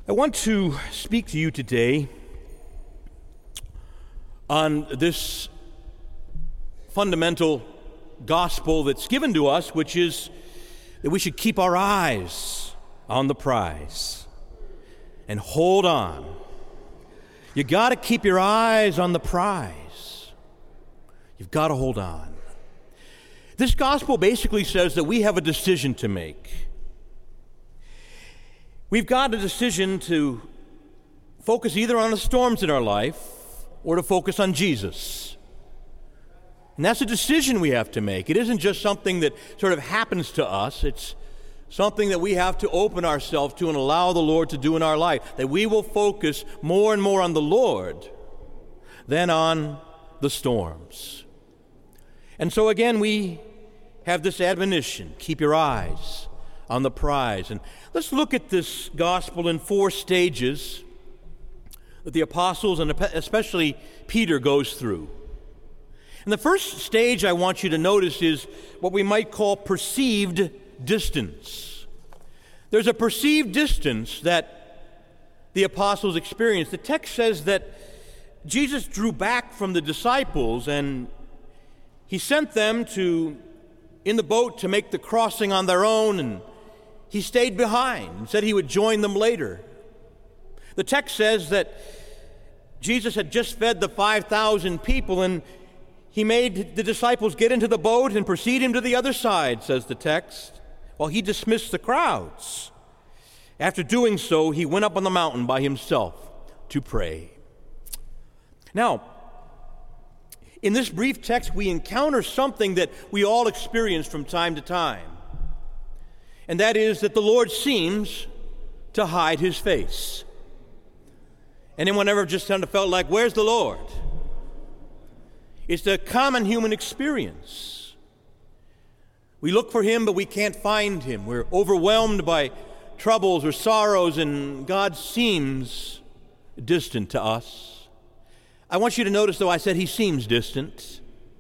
I want to speak to you today on this fundamental gospel that's given to us, which is that we should keep our eyes on the prize and hold on. You got to keep your eyes on the prize. You've got to hold on. This gospel basically says that we have a decision to make. We've got a decision to focus either on the storms in our life or to focus on Jesus. And that's a decision we have to make. It isn't just something that sort of happens to us. It's something that we have to open ourselves to and allow the Lord to do in our life, that we will focus more and more on the Lord than on the storms. And so again, we have this admonition, keep your eyes on the prize. And let's look at this gospel in 4 stages that the apostles and especially Peter goes through. And the first stage I want you to notice is what we might call perceived distance. There's a perceived distance that the apostles experienced. The text says that Jesus drew back from the disciples and he sent them in the boat to make the crossing on their own, and he stayed behind and said he would join them later. The text says that Jesus had just fed the 5,000 people, and he made the disciples get into the boat and proceed him to the other side, says the text, while he dismissed the crowds. After doing so, he went up on the mountain by himself to pray. Now, in this brief text, we encounter something that we all experience from time to time. And that is that the Lord seems to hide his face. Anyone ever just kind of felt like, where's the Lord? It's the common human experience. We look for him, but we can't find him. We're overwhelmed by troubles or sorrows, and God seems distant to us. I want you to notice, though, I said he seems distant.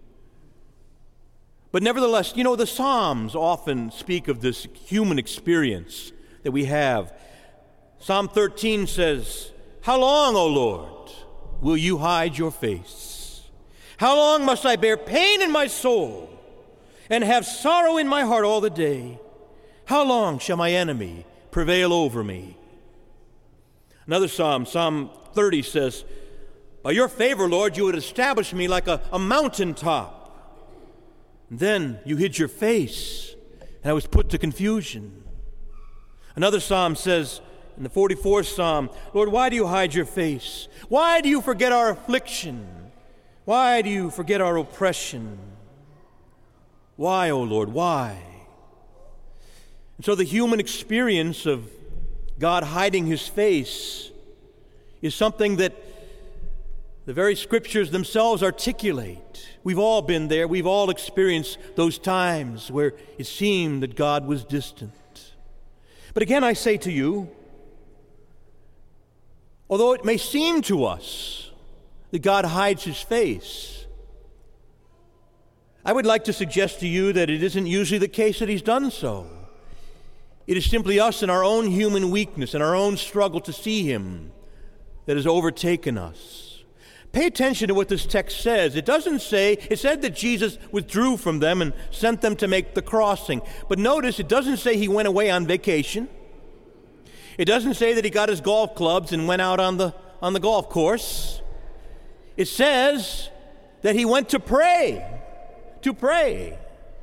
But nevertheless, the Psalms often speak of this human experience that we have. Psalm 13 says, "How long, O Lord, will you hide your face? How long must I bear pain in my soul and have sorrow in my heart all the day? How long shall my enemy prevail over me?" Another psalm, Psalm 30 says, "By your favor, Lord, you would establish me like a mountaintop. And then you hid your face, and I was put to confusion." Another psalm says, in the 44th psalm, "Lord, why do you hide your face? Why do you forget our affliction? Why do you forget our oppression? Why, O Lord, why?" And so the human experience of God hiding his face is something that the very scriptures themselves articulate. We've all been there. We've all experienced those times where it seemed that God was distant. But again, I say to you, although it may seem to us that God hides his face, I would like to suggest to you that it isn't usually the case that he's done so. It is simply us in our own human weakness and our own struggle to see him that has overtaken us. Pay attention to what this text says. It said that Jesus withdrew from them and sent them to make the crossing. But notice, it doesn't say he went away on vacation. It doesn't say that he got his golf clubs and went out on the golf course. It says that he went to pray. To pray.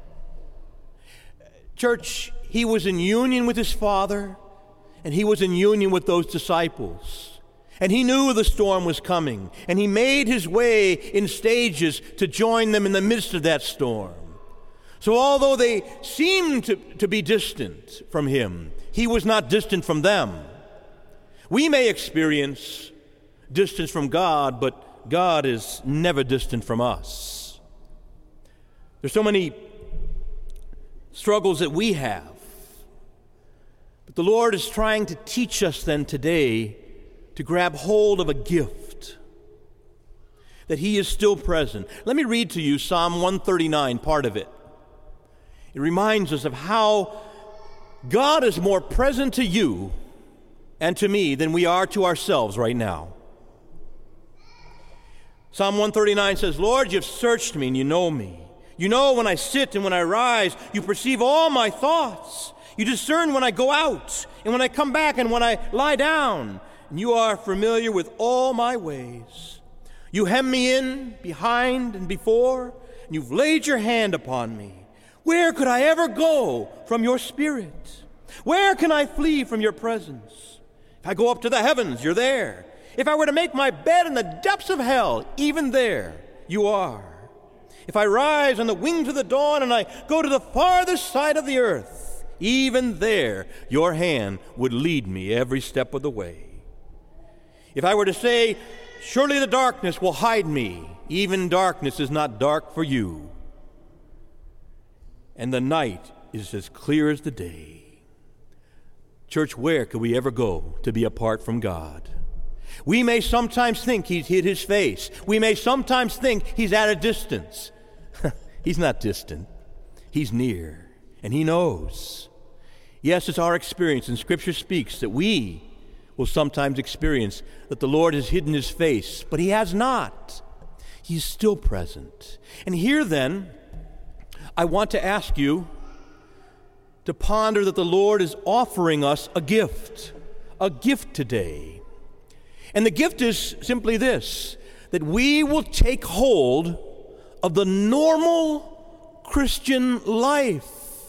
Church, he was in union with his Father, and he was in union with those disciples. And he knew the storm was coming, and he made his way in stages to join them in the midst of that storm. So although they seemed to be distant from him, he was not distant from them. We may experience distance from God, but God is never distant from us. There's so many struggles that we have. But the Lord is trying to teach us then today to grab hold of a gift, that he is still present. Let me read to you Psalm 139, part of it. It reminds us of how God is more present to you and to me than we are to ourselves right now. Psalm 139 says, Lord, you've searched me and you know me. You know when I sit and when I rise. You perceive all my thoughts. You discern when I go out and when I come back and when I lie down. And you are familiar with all my ways. You hem me in behind and before, and you've laid your hand upon me. Where could I ever go from your spirit? Where can I flee from your presence? If I go up to the heavens, you're there. If I were to make my bed in the depths of hell, even there you are. If I rise on the wings of the dawn and I go to the farthest side of the earth, even there your hand would lead me every step of the way. If I were to say, surely the darkness will hide me, even darkness is not dark for you. And the night is as clear as the day. Church, where could we ever go to be apart from God? We may sometimes think he's hid his face. We may sometimes think he's at a distance. He's not distant. He's near, and he knows. Yes, it's our experience, and Scripture speaks that we will sometimes experience that the Lord has hidden his face, but he has not. He's still present. And here then, I want to ask you to ponder that the Lord is offering us a gift today. And the gift is simply this, that we will take hold of the normal Christian life.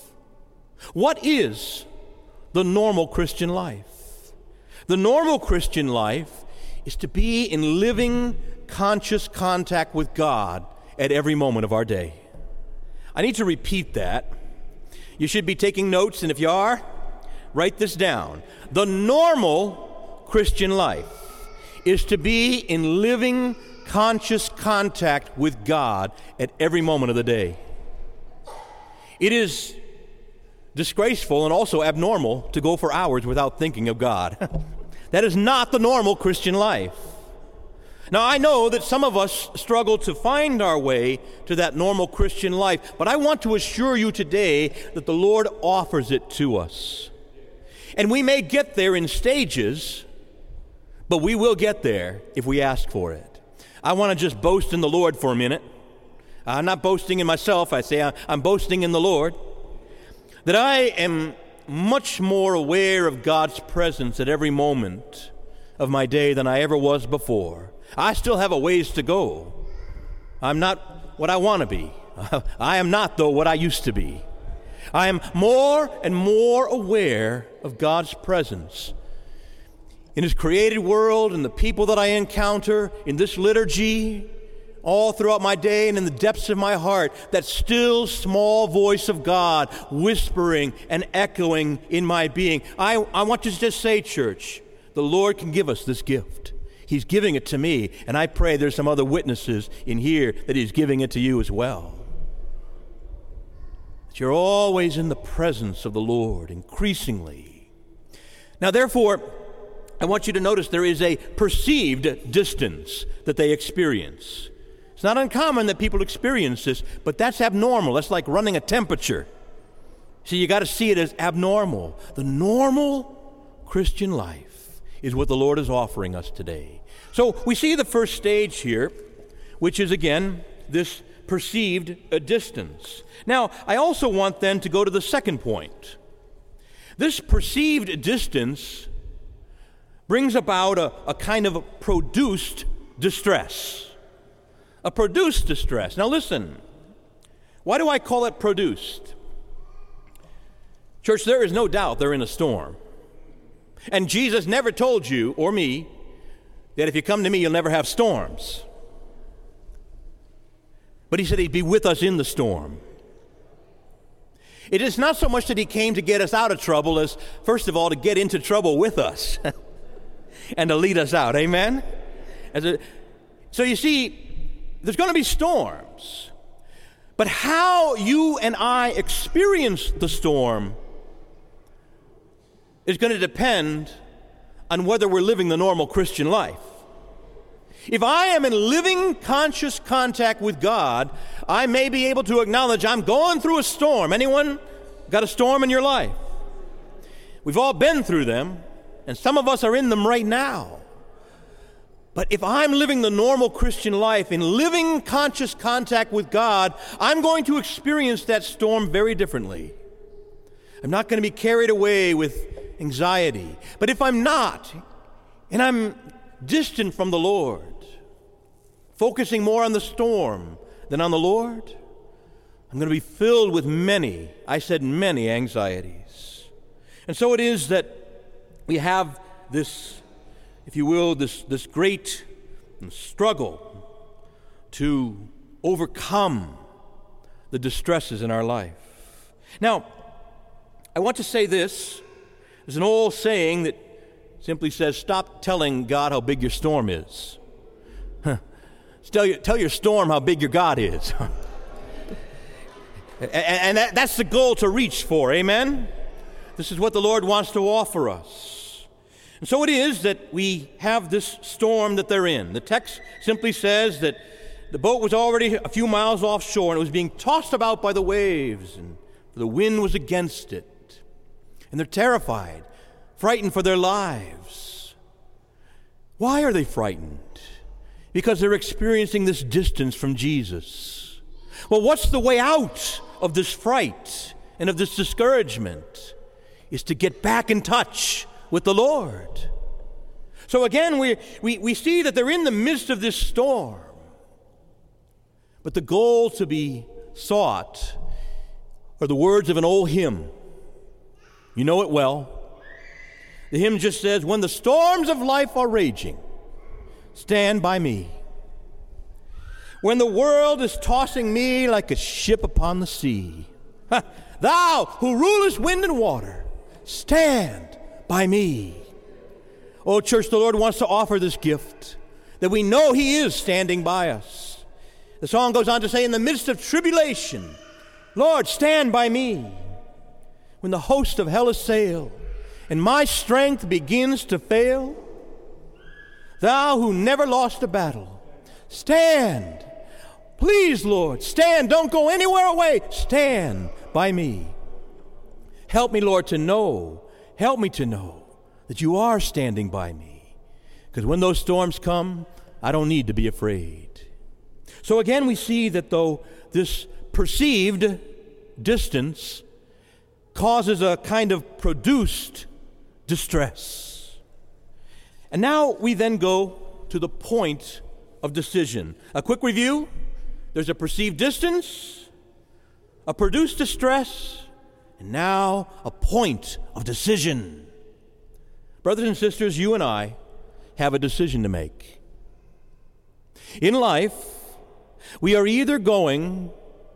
What is the normal Christian life? The normal Christian life is to be in living, conscious contact with God at every moment of our day. I need to repeat that. You should be taking notes, and if you are, write this down. The normal Christian life is to be in living, conscious contact with God at every moment of the day. It is disgraceful and also abnormal to go for hours without thinking of God. That is not the normal Christian life. Now, I know that some of us struggle to find our way to that normal Christian life, but I want to assure you today that the Lord offers it to us. And we may get there in stages, but we will get there if we ask for it. I want to just boast in the Lord for a minute. I'm not boasting in myself. I say I'm boasting in the Lord. That I am much more aware of God's presence at every moment of my day than I ever was before. I still have a ways to go. I'm not what I want to be. I am not, though, what I used to be. I am more and more aware of God's presence in his created world and the people that I encounter in this liturgy, all throughout my day and in the depths of my heart, that still small voice of God whispering and echoing in my being. I want to just say, church, the Lord can give us this gift. He's giving it to me, and I pray there's some other witnesses in here that he's giving it to you as well. That you're always in the presence of the Lord, increasingly. Now, therefore, I want you to notice there is a perceived distance that they experience. It's not uncommon that people experience this, but that's abnormal. That's like running a temperature. See, you got to see it as abnormal. The normal Christian life is what the Lord is offering us today. So we see the first stage here, which is, again, this perceived distance. Now, I also want then to go to the second point. This perceived distance brings about a kind of a produced distress. A produced distress. Now listen, why do I call it produced? Church, there is no doubt they're in a storm. And Jesus never told you or me that if you come to me, you'll never have storms. But he said he'd be with us in the storm. It is not so much that he came to get us out of trouble as, first of all, to get into trouble with us and to lead us out. Amen? So you see, there's going to be storms. But how you and I experience the storm is going to depend on whether we're living the normal Christian life. If I am in living, conscious contact with God, I may be able to acknowledge I'm going through a storm. Anyone got a storm in your life? We've all been through them. and some of us are in them right now. But if I'm living the normal Christian life in living conscious contact with God, I'm going to experience that storm very differently. I'm not going to be carried away with anxiety. But if I'm not, and I'm distant from the Lord, focusing more on the storm than on the Lord, I'm going to be filled with many anxieties. And so it is that we have this, if you will, this great struggle to overcome the distresses in our life. Now, I want to say this. There's an old saying that simply says, stop telling God how big your storm is. Tell your storm how big your God is. And that's the goal to reach for, amen? This is what the Lord wants to offer us. And so it is that we have this storm that they're in. The text simply says that the boat was already a few miles offshore and it was being tossed about by the waves, and the wind was against it. And they're terrified, frightened for their lives. Why are they frightened? Because they're experiencing this distance from Jesus. Well, what's the way out of this fright and of this discouragement? Is to get back in touch with the Lord. So again, we see that they're in the midst of this storm. But the goal to be sought are the words of an old hymn. You know it well. The hymn just says, when the storms of life are raging, stand by me. When the world is tossing me like a ship upon the sea, thou who rulest wind and water, stand by me. Oh, church, the Lord wants to offer this gift, that we know He is standing by us. The song goes on to say, in the midst of tribulation, Lord, stand by me. When the host of hell assail, and my strength begins to fail, thou who never lost a battle, stand. Please, Lord, stand. Don't go anywhere away. Stand by me. Help me, Lord, to know. Help me to know that you are standing by me. Because when those storms come, I don't need to be afraid. So again, we see that though this perceived distance causes a kind of produced distress. And now we then go to the point of decision. A quick review. There's a perceived distance, a produced distress, and now a point of decision. Brothers and sisters, you and I have a decision to make. In life, we are either going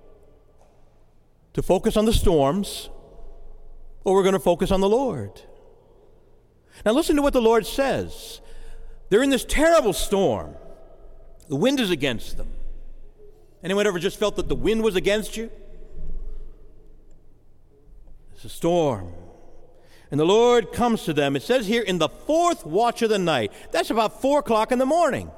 to focus on the storms, or we're going to focus on the Lord. Now listen to what the Lord says. They're in this terrible storm. The wind is against them. Anyone ever just felt that the wind was against you? It's a storm. And the Lord comes to them. It says here, in the fourth watch of the night. That's about 4 o'clock in the morning.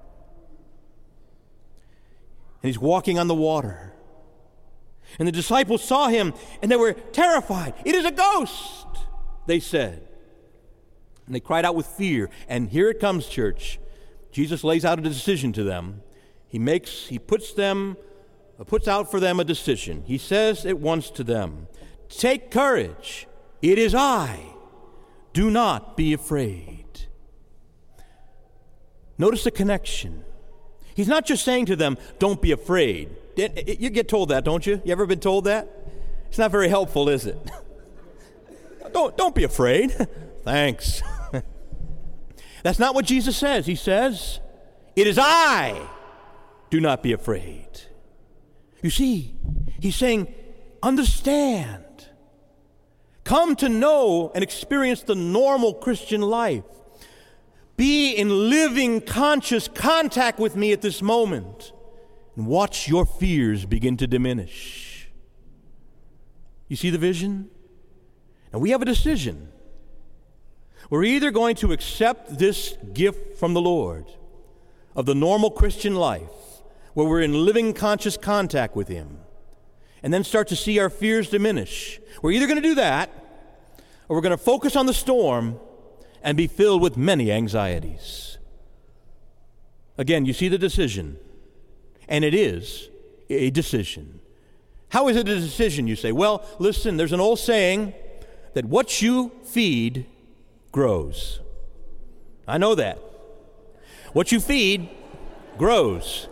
And He's walking on the water. And the disciples saw Him, and they were terrified. It is a ghost, they said. And they cried out with fear. And here it comes, church. Jesus lays out a decision to them. He puts out for them a decision. He says at once to them, take courage. It is I. Do not be afraid. Notice the connection. He's not just saying to them, don't be afraid. You get told that, don't you? You ever been told that? It's not very helpful, is it? Don't be afraid. Thanks. That's not what Jesus says. He says, it is I. Do not be afraid. You see, He's saying, understand. Come to know and experience the normal Christian life. Be in living, conscious contact with me at this moment, and watch your fears begin to diminish. You see the vision? And we have a decision. We're either going to accept this gift from the Lord of the normal Christian life, where we're in living, conscious contact with Him, and then start to see our fears diminish. We're either going to do that, or we're going to focus on the storm and be filled with many anxieties. Again, you see the decision, and it is a decision. How is it a decision, you say? Well, listen, there's an old saying that what you feed grows. I know that. What you feed grows.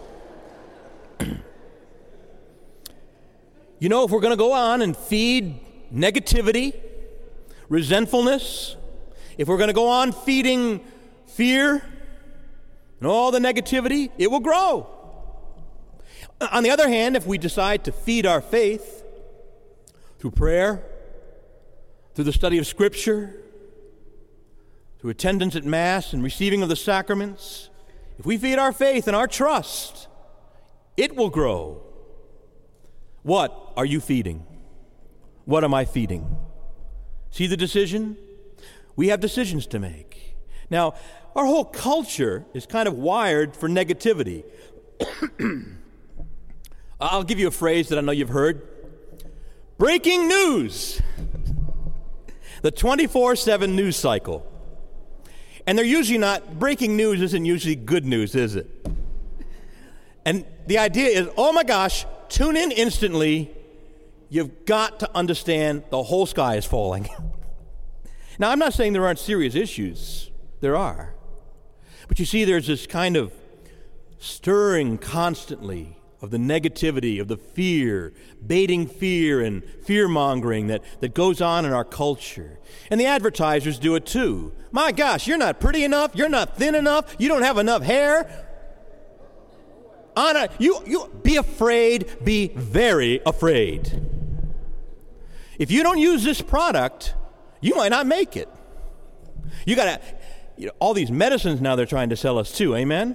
You know, if we're going to go on and feed negativity, resentfulness, if we're going to go on feeding fear and all the negativity, it will grow. On the other hand, if we decide to feed our faith through prayer, through the study of Scripture, through attendance at Mass and receiving of the sacraments, if we feed our faith and our trust, it will grow. What are you feeding? What am I feeding? See the decision? We have decisions to make. Now, our whole culture is kind of wired for negativity. I'll give you a phrase that I know you've heard. Breaking news. The 24/7 news cycle. And they're usually not, breaking news isn't usually good news, is it? And the idea is, oh my gosh, tune in instantly. You've got to understand the whole sky is falling. Now, I'm not saying there aren't serious issues. There are. But you see, there's this kind of stirring constantly of the negativity, of the fear, baiting fear and fear-mongering that goes on in our culture. And the advertisers do it too. My gosh, you're not pretty enough, you're not thin enough, you don't have enough hair. Anna, you be afraid, be very afraid. If you don't use this product, you might not make it. You got to, all these medicines now they're trying to sell us too, amen?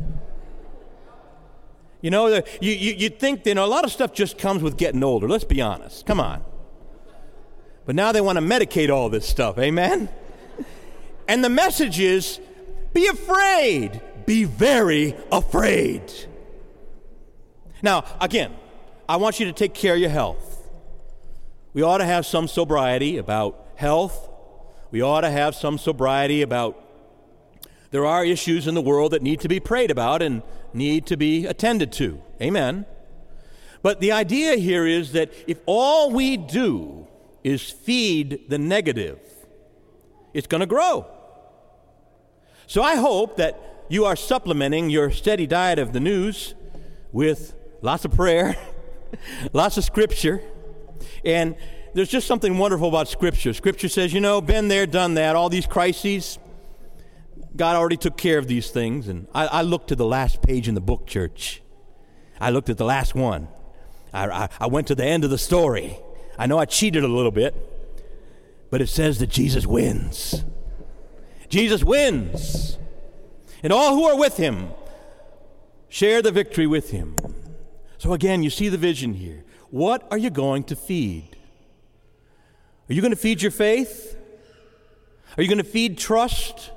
You know, you think, a lot of stuff just comes with getting older. Let's be honest. Come on. But now they want to medicate all this stuff. Amen? And the message is, be afraid. Be very afraid. Now, again, I want you to take care of your health. We ought to have some sobriety about health. We ought to have some sobriety about there are issues in the world that need to be prayed about and need to be attended to. Amen. But the idea here is that if all we do is feed the negative, it's going to grow. So I hope that you are supplementing your steady diet of the news with lots of prayer, lots of Scripture, and there's just something wonderful about Scripture. Scripture says, been there, done that, all these crises, God already took care of these things. And I looked to the last page in the book, church. I looked at the last one. I went to the end of the story. I know I cheated a little bit, but it says that Jesus wins. Jesus wins. And all who are with him share the victory with him. So again, you see the vision here. What are you going to feed? Are you going to feed your faith? Are you going to feed trust?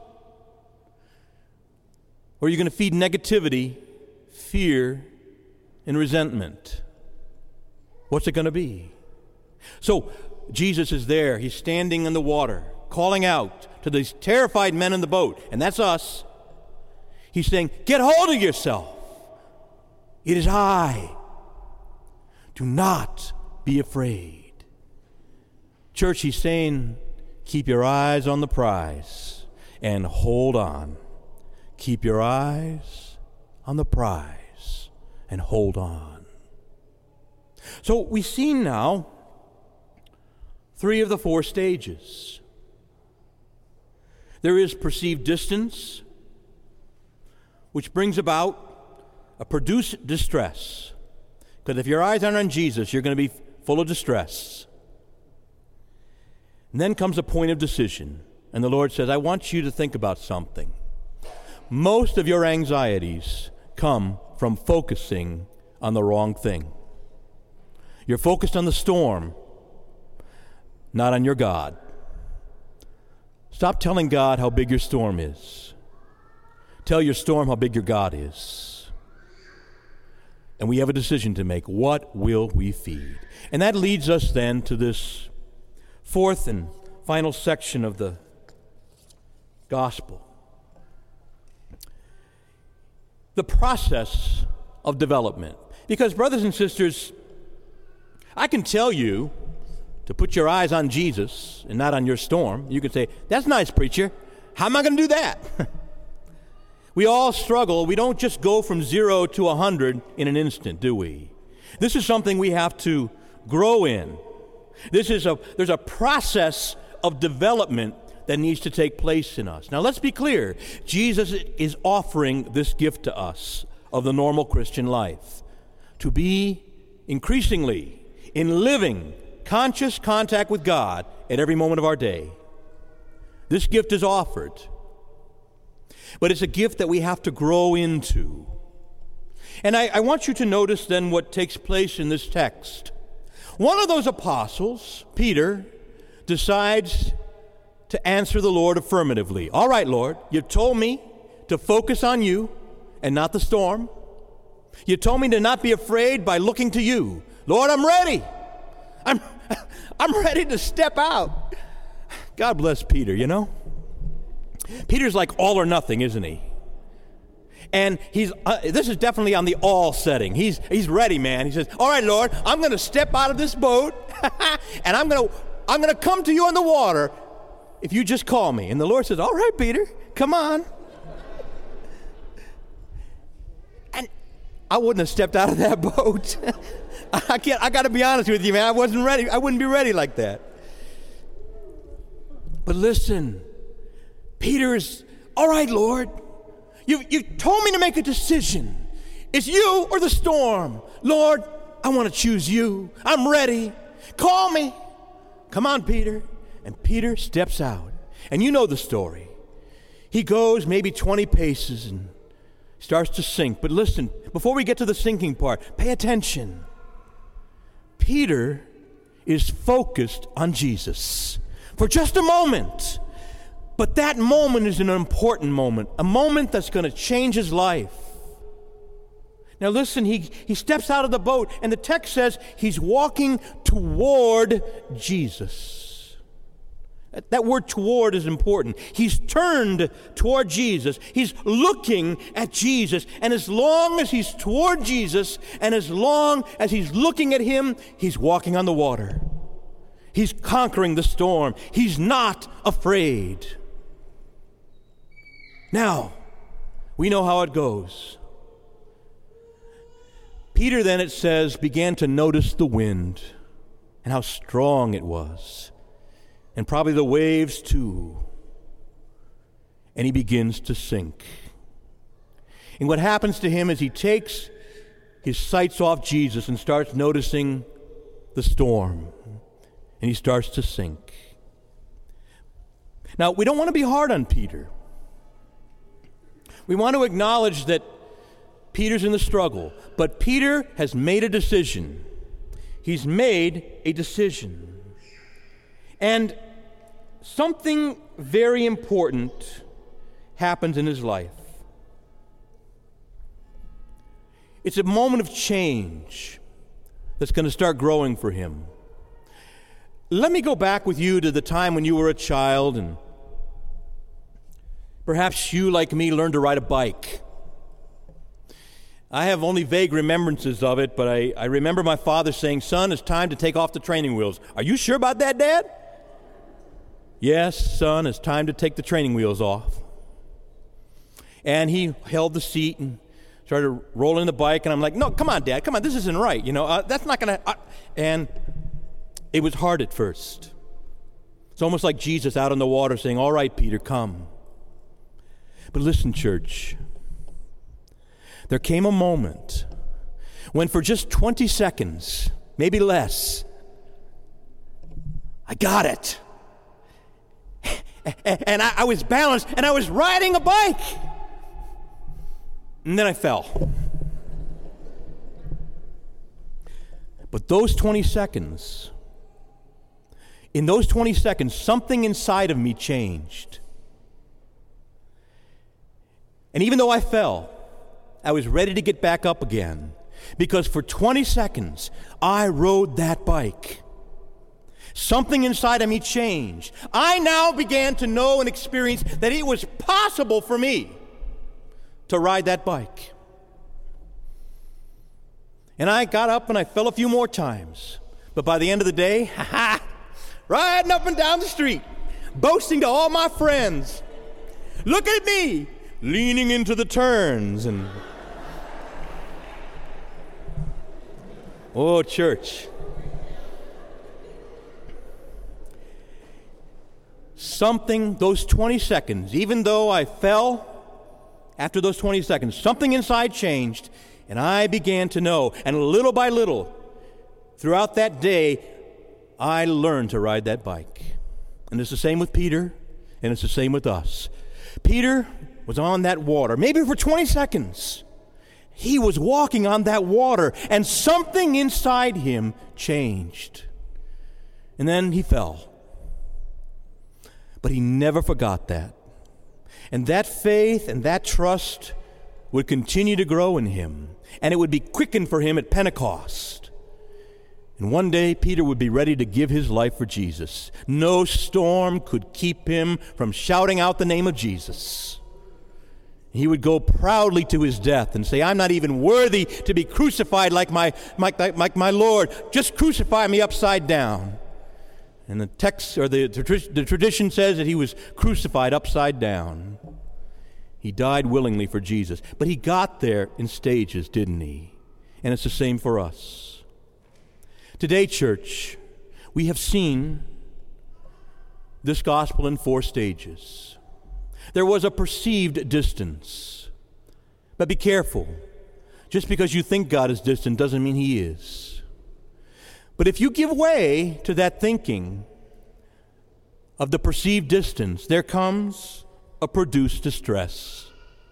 Or are you going to feed negativity, fear, and resentment? What's it going to be? So Jesus is there. He's standing in the water, calling out to these terrified men in the boat, and that's us. He's saying, get hold of yourself. It is I. Do not be afraid. Church, he's saying, keep your eyes on the prize and hold on. Keep your eyes on the prize and hold on. So we've seen now 3 of the 4 stages. There is perceived distance, which brings about a produced distress. Because if your eyes aren't on Jesus, you're going to be full of distress. And then comes a point of decision. And the Lord says, I want you to think about something. Most of your anxieties come from focusing on the wrong thing. You're focused on the storm, not on your God. Stop telling God how big your storm is. Tell your storm how big your God is. And we have a decision to make. What will we feed? And that leads us then to this 4th and final section of the gospel. The process of development. Because, brothers and sisters, I can tell you to put your eyes on Jesus and not on your storm. You can say, that's nice, preacher. How am I going to do that? We all struggle. We don't just go from 0 to 100 in an instant, do we? This is something we have to grow in. There's a process of development that needs to take place in us. Now, let's be clear. Jesus is offering this gift to us of the normal Christian life, to be increasingly in living, conscious contact with God at every moment of our day. This gift is offered, but it's a gift that we have to grow into. And I want you to notice then what takes place in this text. One of those apostles, Peter, decides to answer the Lord affirmatively. All right, Lord, you told me to focus on you and not the storm. You told me to not be afraid by looking to you. Lord, I'm ready. I'm ready to step out. God bless Peter, you know. Peter's like all or nothing, isn't he? And this is definitely on the all setting. He's ready, man. He says, all right, Lord, I'm going to step out of this boat and I'm going to come to you on the water if you just call me. And the Lord says, all right, Peter, come on. And I wouldn't have stepped out of that boat. I got to be honest with you, man. I wasn't ready. I wouldn't be ready like that. But listen, Peter is, all right, Lord, you told me to make a decision. It's you or the storm. Lord, I want to choose you. I'm ready. Call me. Come on, Peter. And Peter steps out. And you know the story. He goes maybe 20 paces and starts to sink. But listen, before we get to the sinking part, pay attention. Peter is focused on Jesus for just a moment. But that moment is an important moment, a moment that's going to change his life. Now listen, he steps out of the boat, and the text says he's walking toward Jesus. That word toward is important. He's turned toward Jesus. He's looking at Jesus. And as long as he's toward Jesus, and as long as he's looking at him, he's walking on the water. He's conquering the storm. He's not afraid. Now, we know how it goes. Peter then, it says, began to notice the wind and how strong it was. And probably the waves too. And he begins to sink. And what happens to him is he takes his sights off Jesus and starts noticing the storm. And he starts to sink. Now, we don't want to be hard on Peter. We want to acknowledge that Peter's in the struggle. But Peter has made a decision. He's made a decision. And something very important happens in his life. It's a moment of change that's going to start growing for him. Let me go back with you to the time when you were a child, and perhaps you, like me, learned to ride a bike. I have only vague remembrances of it, but I remember my father saying, "Son, it's time to take off the training wheels." Are you sure about that, Dad? Yes, son, it's time to take the training wheels off. And he held the seat and started rolling the bike, and I'm like, no, come on, Dad, come on, this isn't right. That's not going to... And it was hard at first. It's almost like Jesus out on the water saying, all right, Peter, come. But listen, church, there came a moment when for just 20 seconds, maybe less, I got it. And I was balanced, and I was riding a bike. And then I fell. But those 20 seconds, in those 20 seconds, something inside of me changed. And even though I fell, I was ready to get back up again. Because for 20 seconds, I rode that bike. Something inside of me changed. I now began to know and experience that it was possible for me to ride that bike. And I got up and I fell a few more times. But by the end of the day, riding up and down the street, boasting to all my friends, look at me, leaning into the turns. And oh, church. Something, those 20 seconds, even though I fell, after those 20 seconds, something inside changed, and I began to know. And little by little, throughout that day, I learned to ride that bike. And it's the same with Peter, and it's the same with us. Peter was on that water, maybe for 20 seconds. He was walking on that water, and something inside him changed. And then he fell. But he never forgot that. And that faith and that trust would continue to grow in him. And it would be quickened for him at Pentecost. And one day, Peter would be ready to give his life for Jesus. No storm could keep him from shouting out the name of Jesus. He would go proudly to his death and say, I'm not even worthy to be crucified like my Lord. Just crucify me upside down. And the text, or the tradition says that he was crucified upside down. He died willingly for Jesus. But he got there in stages, didn't he? And it's the same for us. Today, church, we have seen this gospel in 4 stages. There was a perceived distance. But be careful. Just because you think God is distant doesn't mean he is. But if you give way to that thinking of the perceived distance, there comes a produced distress.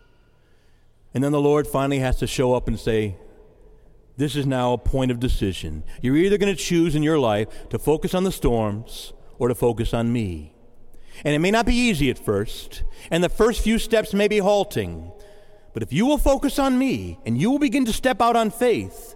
And then the Lord finally has to show up and say, this is now a point of decision. You're either going to choose in your life to focus on the storms or to focus on me. And it may not be easy at first, and the first few steps may be halting. But if you will focus on me and you will begin to step out on faith,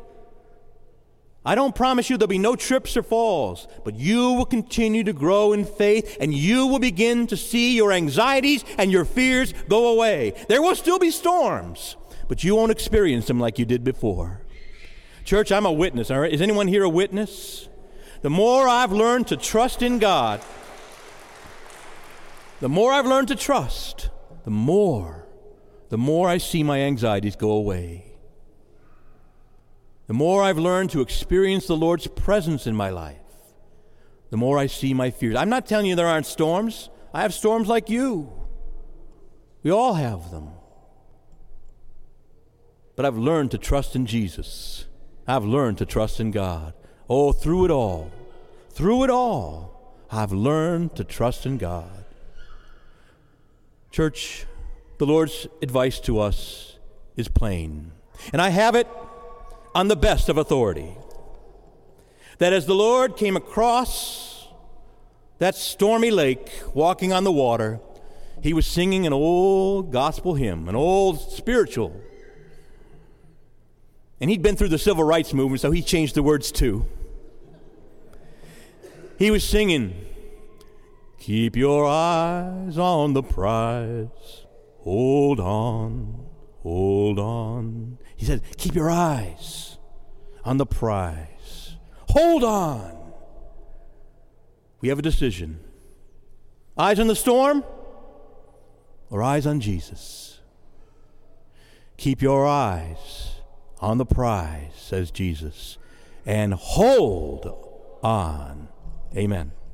I don't promise you there'll be no trips or falls, but you will continue to grow in faith, and you will begin to see your anxieties and your fears go away. There will still be storms, but you won't experience them like you did before. Church, I'm a witness. All right? Is anyone here a witness? The more I've learned to trust in God, the more I've learned to trust, the more I see my anxieties go away. The more I've learned to experience the Lord's presence in my life, the more I see my fears. I'm not telling you there aren't storms. I have storms like you. We all have them. But I've learned to trust in Jesus. I've learned to trust in God. Oh, through it all, I've learned to trust in God. Church, the Lord's advice to us is plain. And I have it on the best of authority, that as the Lord came across that stormy lake, walking on the water, he was singing an old gospel hymn, an old spiritual. And he'd been through the civil rights movement, so he changed the words too. He was singing, keep your eyes on the prize, hold on, hold on. He said, keep your eyes on the prize. Hold on. We have a decision. Eyes on the storm or eyes on Jesus? Keep your eyes on the prize, says Jesus, and hold on. Amen.